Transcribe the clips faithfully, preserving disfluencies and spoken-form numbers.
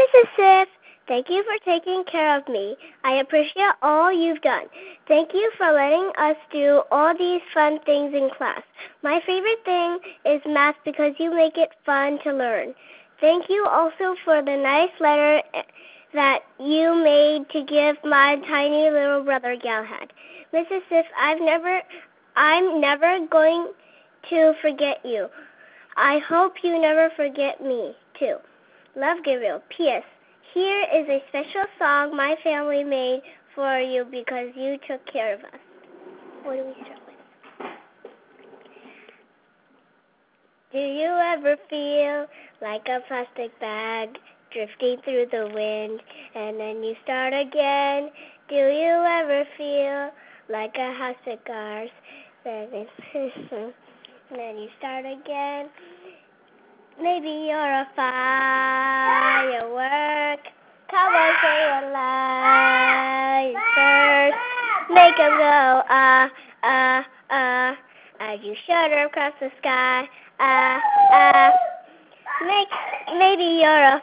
Missus Sif. Thank you for taking care of me. I appreciate all you've done. Thank you for letting us do all these fun things in class. My favorite thing is math because you make it fun to learn. Thank you also for the nice letter that you made to give my tiny little brother Galahad. Missus Sif, I've never, I'm never going to forget you. I hope you never forget me, too. Love, Gabriel. P S. Here is a special song my family made for you because you took care of us. What do we start with? Do you ever feel like a plastic bag drifting through the wind and then you start again? Do you ever feel like a house of cars and then you start again? Maybe you're a firework. Come on, say your light first. Make 'em go, ah, ah, ah, as you shudder across the sky, ah, ah. Make, maybe you're a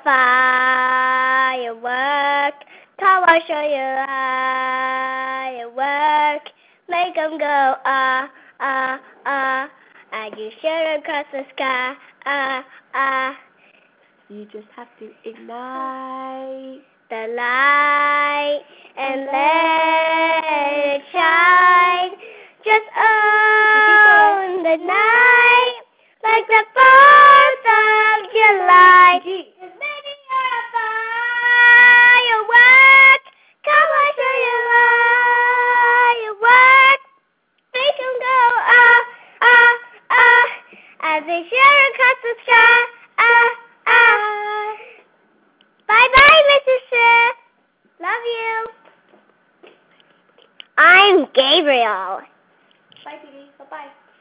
firework. Come on, show your firework. Make 'em go, ah, ah, ah, as you shudder across the sky, ah, ah. You just have to ignite the light and let it shine. Just own the night like the fourth of July. Just maybe you're a firework. Come on, show your firework. Make 'em go, ah, ah, ah, as they share across the sky, ah, ah. Bye-bye, Missus Sif. Love you. I'm Gabriel. Bye, Dee Dee. Bye-bye.